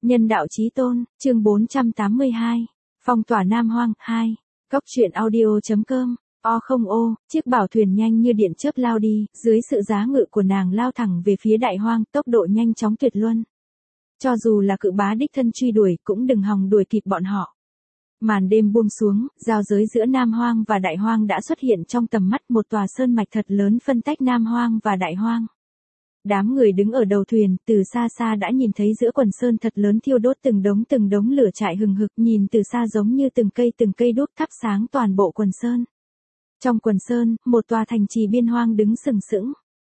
Nhân đạo chí tôn, chương 482. Phong tỏa Nam Hoang, 2. Cốc truyện audio.com. Không ô, chiếc bảo thuyền nhanh như điện chớp lao đi, dưới sự giá ngự của nàng lao thẳng về phía đại hoang, tốc độ nhanh chóng tuyệt luân. Cho dù là cự bá đích thân truy đuổi, cũng đừng hòng đuổi kịp bọn họ. Màn đêm buông xuống, giao giới giữa Nam Hoang và Đại Hoang đã xuất hiện trong tầm mắt, một tòa sơn mạch thật lớn phân tách Nam Hoang và Đại Hoang. Đám người đứng ở đầu thuyền, từ xa xa đã nhìn thấy giữa quần sơn thật lớn thiêu đốt từng đống lửa trại hừng hực, nhìn từ xa giống như từng cây đuốc thắp sáng toàn bộ quần sơn. Trong quần sơn, một tòa thành trì biên hoang đứng sừng sững.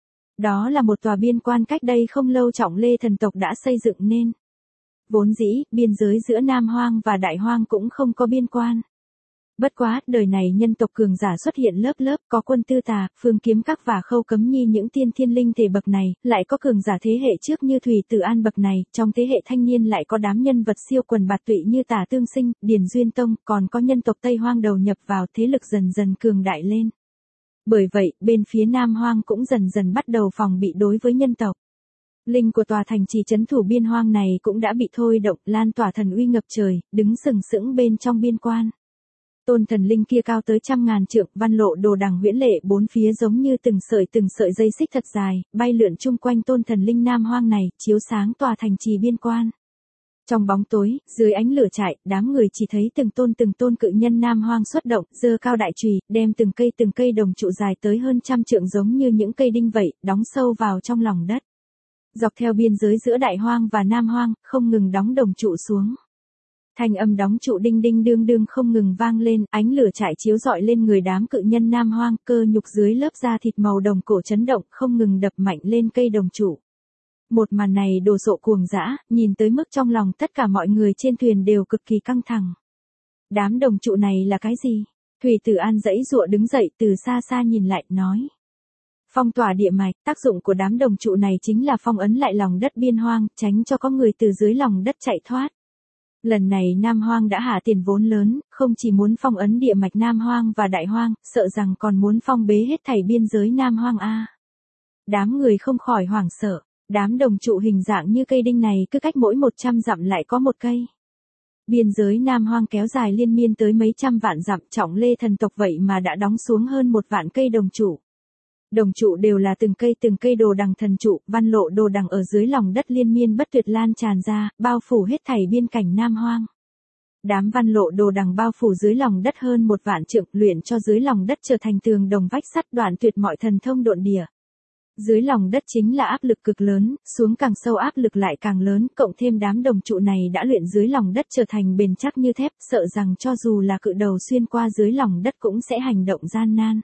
Đó là một tòa biên quan cách đây không lâu Trọng Lê thần tộc đã xây dựng nên. Vốn dĩ, biên giới giữa Nam Hoang và Đại Hoang cũng không có biên quan. Bất quá, đời này nhân tộc cường giả xuất hiện lớp lớp, có Quân Tư Tà, Phương Kiếm Các và Khâu Cấm Nhi những tiên thiên linh thể bậc này, lại có cường giả thế hệ trước như Thủy Tử An bậc này, trong thế hệ thanh niên lại có đám nhân vật siêu quần bạt tụy như Tả Tương Sinh, Điền Duyên Tông, còn có nhân tộc Tây Hoang đầu nhập vào, thế lực dần dần cường đại lên. Bởi vậy, bên phía Nam Hoang cũng dần dần bắt đầu phòng bị đối với nhân tộc. Linh của tòa thành trì trấn thủ biên hoang này cũng đã bị thôi động, lan tỏa thần uy ngập trời, đứng sừng sững bên trong biên quan. Tôn thần linh kia cao tới 100.000 trượng, văn lộ đồ đằng huyễn lệ, bốn phía giống như từng sợi dây xích thật dài, bay lượn chung quanh tôn thần linh Nam Hoang này, chiếu sáng tòa thành trì biên quan. Trong bóng tối, dưới ánh lửa trại, đám người chỉ thấy từng tôn cự nhân Nam Hoang xuất động, giơ cao đại chùy, đem từng cây đồng trụ dài tới hơn 100 trượng giống như những cây đinh vậy, đóng sâu vào trong lòng đất. Dọc theo biên giới giữa Đại Hoang và Nam Hoang, không ngừng đóng đồng trụ xuống. Thanh âm đóng trụ đinh đinh đương đương không ngừng vang lên, ánh lửa trại chiếu rọi lên người đám cự nhân Nam Hoang, cơ nhục dưới lớp da thịt màu đồng cổ chấn động, không ngừng đập mạnh lên cây đồng trụ. Một màn này đồ sộ cuồng dã, nhìn tới mức trong lòng tất cả mọi người trên thuyền đều cực kỳ căng thẳng. Đám đồng trụ này là cái gì? Thủy Tử An giãy giụa đứng dậy, từ xa xa nhìn lại, nói. Phong tỏa địa mạch, tác dụng của đám đồng trụ này chính là phong ấn lại lòng đất biên hoang, tránh cho có người từ dưới lòng đất chạy thoát. Lần này Nam Hoang đã hạ tiền vốn lớn, không chỉ muốn phong ấn địa mạch Nam Hoang và Đại Hoang, sợ rằng còn muốn phong bế hết thảy biên giới Nam Hoang a. Đám người không khỏi hoảng sợ, đám đồng trụ hình dạng như cây đinh này cứ cách mỗi 100 dặm lại có một cây. Biên giới Nam Hoang kéo dài liên miên tới mấy trăm vạn dặm, Trọng Lê thần tộc vậy mà đã đóng xuống hơn 1 vạn cây đồng trụ. Đồng trụ đều là từng cây đồ đằng thần trụ, văn lộ đồ đằng ở dưới lòng đất liên miên bất tuyệt lan tràn ra, bao phủ hết thảy biên cảnh Nam Hoang. Đám văn lộ đồ đằng bao phủ dưới lòng đất hơn 1 vạn trượng, luyện cho dưới lòng đất trở thành tường đồng vách sắt, đoạn tuyệt mọi thần thông độn địa. Dưới lòng đất chính là áp lực cực lớn, xuống càng sâu áp lực lại càng lớn, cộng thêm đám đồng trụ này đã luyện dưới lòng đất trở thành bền chắc như thép, sợ rằng cho dù là cự đầu xuyên qua dưới lòng đất cũng sẽ hành động gian nan.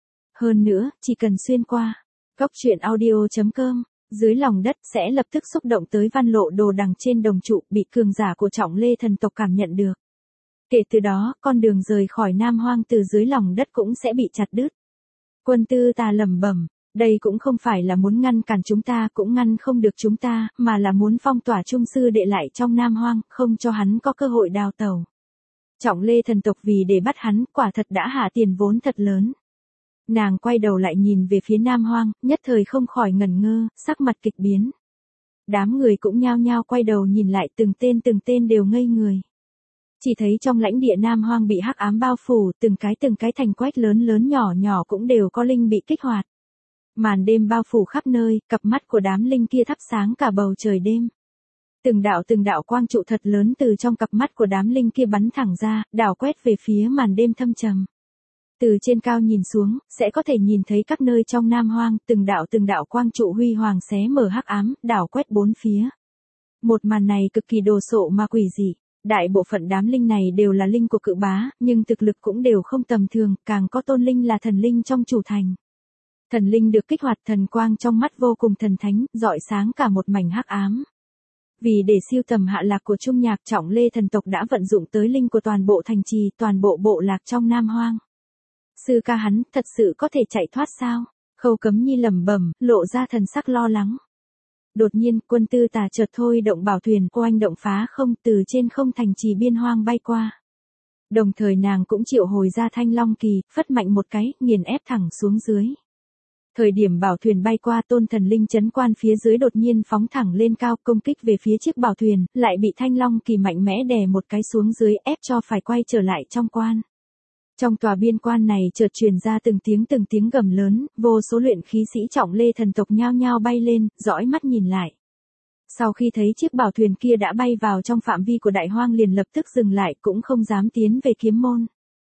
Hơn nữa, chỉ cần xuyên qua, cốc truyện audio.com, dưới lòng đất sẽ lập tức xúc động tới văn lộ đồ đằng trên đồng trụ, bị cường giả của Trọng Lê thần tộc cảm nhận được. Kể từ đó, con đường rời khỏi Nam Hoang từ dưới lòng đất cũng sẽ bị chặt đứt. Quân Tư Tà lẩm bẩm, đây cũng không phải là muốn ngăn cản chúng ta, cũng ngăn không được chúng ta, mà là muốn phong tỏa Trung sư đệ lại trong Nam Hoang, không cho hắn có cơ hội đào tẩu. Trọng Lê thần tộc vì để bắt hắn, quả thật đã hạ tiền vốn thật lớn. Nàng quay đầu lại nhìn về phía Nam Hoang, nhất thời không khỏi ngẩn ngơ, sắc mặt kịch biến. Đám người cũng nhao nhao quay đầu nhìn lại, từng tên đều ngây người. Chỉ thấy trong lãnh địa Nam Hoang bị hắc ám bao phủ, từng cái thành quách lớn nhỏ cũng đều có linh bị kích hoạt. Màn đêm bao phủ khắp nơi, cặp mắt của đám linh kia thắp sáng cả bầu trời đêm. Từng đạo quang trụ thật lớn từ trong cặp mắt của đám linh kia bắn thẳng ra, đảo quét về phía màn đêm thâm trầm. Từ trên cao nhìn xuống, sẽ có thể nhìn thấy các nơi trong Nam Hoang, từng đạo quang trụ huy hoàng xé mở hắc ám, đảo quét bốn phía. Một màn này cực kỳ đồ sộ mà quỷ dị. Đại bộ phận đám linh này đều là linh của cự bá, nhưng thực lực cũng đều không tầm thường, càng có tôn linh là thần linh trong chủ thành. Thần linh được kích hoạt, thần quang trong mắt vô cùng thần thánh, rọi sáng cả một mảnh hắc ám. Vì để siêu tầm hạ lạc của Trung Nhạc, Trọng Lê thần tộc đã vận dụng tới linh của toàn bộ thành trì, toàn bộ bộ lạc trong Nam Hoang. Sư ca hắn, thật sự có thể chạy thoát sao? Khâu Cấm Nhi lẩm bẩm, lộ ra thần sắc lo lắng. Đột nhiên, Quân Tư Tà chợt thôi động bảo thuyền, oanh động phá không, từ trên không thành trì biên hoang bay qua. Đồng thời nàng cũng triệu hồi ra Thanh Long Kỳ, phất mạnh một cái, nghiền ép thẳng xuống dưới. Thời điểm bảo thuyền bay qua, tôn thần linh trấn quan phía dưới đột nhiên phóng thẳng lên cao, công kích về phía chiếc bảo thuyền, lại bị Thanh Long Kỳ mạnh mẽ đè một cái xuống dưới, ép cho phải quay trở lại trong quan. Trong tòa biên quan này chợt truyền ra từng tiếng gầm lớn, vô số luyện khí sĩ Trọng Lê thần tộc nhao nhao bay lên, dõi mắt nhìn lại. Sau khi thấy chiếc bảo thuyền kia đã bay vào trong phạm vi của Đại Hoang liền lập tức dừng lại, cũng không dám tiến về kiếm môn.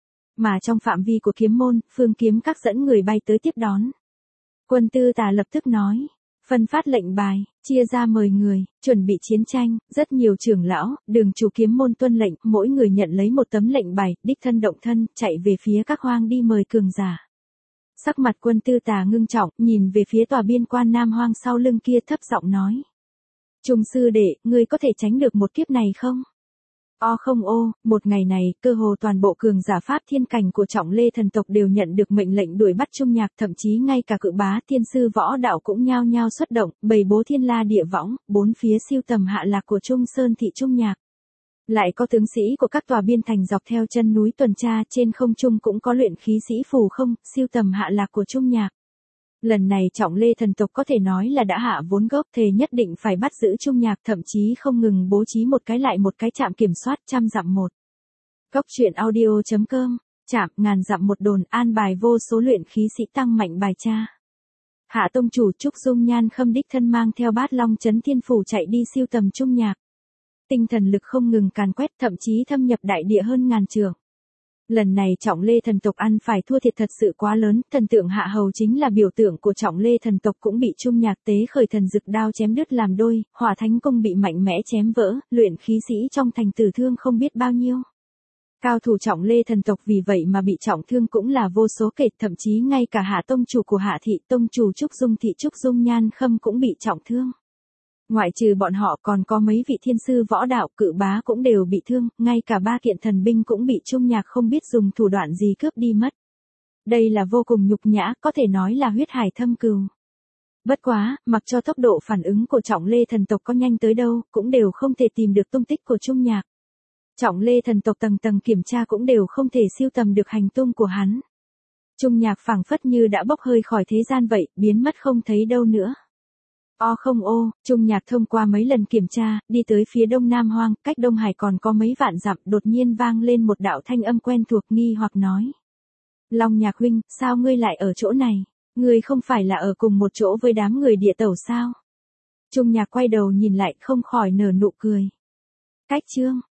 Mà trong phạm vi của kiếm môn, Phương Kiếm Các dẫn người bay tới tiếp đón. Quân Tư Tà lập tức nói, phân phát lệnh bài, chia ra mời người, chuẩn bị chiến tranh, rất nhiều trưởng lão, đường chủ kiếm môn tuân lệnh, mỗi người nhận lấy một tấm lệnh bài, đích thân động thân, chạy về phía Các Hoang đi mời cường giả. Sắc mặt Quân Tư Tà ngưng trọng, nhìn về phía tòa biên quan Nam Hoang sau lưng kia thấp giọng nói. Trung sư đệ, ngươi có thể tránh được một kiếp này không? Không, một ngày này, cơ hồ toàn bộ cường giả pháp thiên cảnh của Trọng Lê thần tộc đều nhận được mệnh lệnh đuổi bắt Trung Nhạc, thậm chí ngay cả cự bá thiên sư võ đạo cũng nhao nhao xuất động, bày bố thiên la địa võng, bốn phía siêu tầm hạ lạc của Trung Sơn thị Trung Nhạc. Lại có tướng sĩ của các tòa biên thành dọc theo chân núi tuần tra, trên không trung cũng có luyện khí sĩ phù không, siêu tầm hạ lạc của Trung Nhạc. Lần này Trọng Lê thần tộc có thể nói là đã hạ vốn gốc, thề nhất định phải bắt giữ Trung Nhạc, thậm chí không ngừng bố trí một cái lại một cái trạm kiểm soát trăm dặm một. Cốc truyện audio.com, trạm ngàn dặm một đồn, an bài vô số luyện khí sĩ tăng mạnh bài tra. Hạ tông chủ Trúc Dung Nhan Khâm đích thân mang theo Bát Long Chấn Thiên Phủ chạy đi siêu tầm Trung Nhạc. Tinh thần lực không ngừng càn quét, thậm chí thâm nhập đại địa hơn ngàn trượng. Lần này Trọng Lê thần tộc ăn phải thua thiệt thật sự quá lớn, thần tượng Hạ Hầu chính là biểu tượng của Trọng Lê thần tộc cũng bị Trung Nhạc tế khởi thần dực đao chém đứt làm đôi, Hỏa Thánh Cung bị mạnh mẽ chém vỡ, luyện khí sĩ trong thành tử thương không biết bao nhiêu. Cao thủ Trọng Lê thần tộc vì vậy mà bị trọng thương cũng là vô số kể, thậm chí ngay cả Hạ tông chủ của Hạ thị, tông chủ Trúc Dung thị Trúc Dung Nhan Khâm cũng bị trọng thương. Ngoại trừ bọn họ còn có mấy vị thiên sư võ đạo, cự bá cũng đều bị thương, ngay cả 3 kiện thần binh cũng bị Trung Nhạc không biết dùng thủ đoạn gì cướp đi mất. Đây là vô cùng nhục nhã, có thể nói là huyết hải thâm cừu. Bất quá, mặc cho tốc độ phản ứng của Trọng Lê thần tộc có nhanh tới đâu, cũng đều không thể tìm được tung tích của Trung Nhạc. Trọng Lê thần tộc tầng tầng kiểm tra cũng đều không thể siêu tầm được hành tung của hắn. Trung Nhạc phảng phất như đã bốc hơi khỏi thế gian vậy, biến mất không thấy đâu nữa. Trung Nhạc thông qua mấy lần kiểm tra, đi tới phía đông Nam Hoang, cách Đông Hải còn có mấy vạn dặm, đột nhiên vang lên một đạo thanh âm quen thuộc, nghi hoặc nói. Long Nhạc huynh, sao ngươi lại ở chỗ này? Ngươi không phải là ở cùng một chỗ với đám người địa tẩu sao? Trung Nhạc quay đầu nhìn lại, không khỏi nở nụ cười. Cách chương.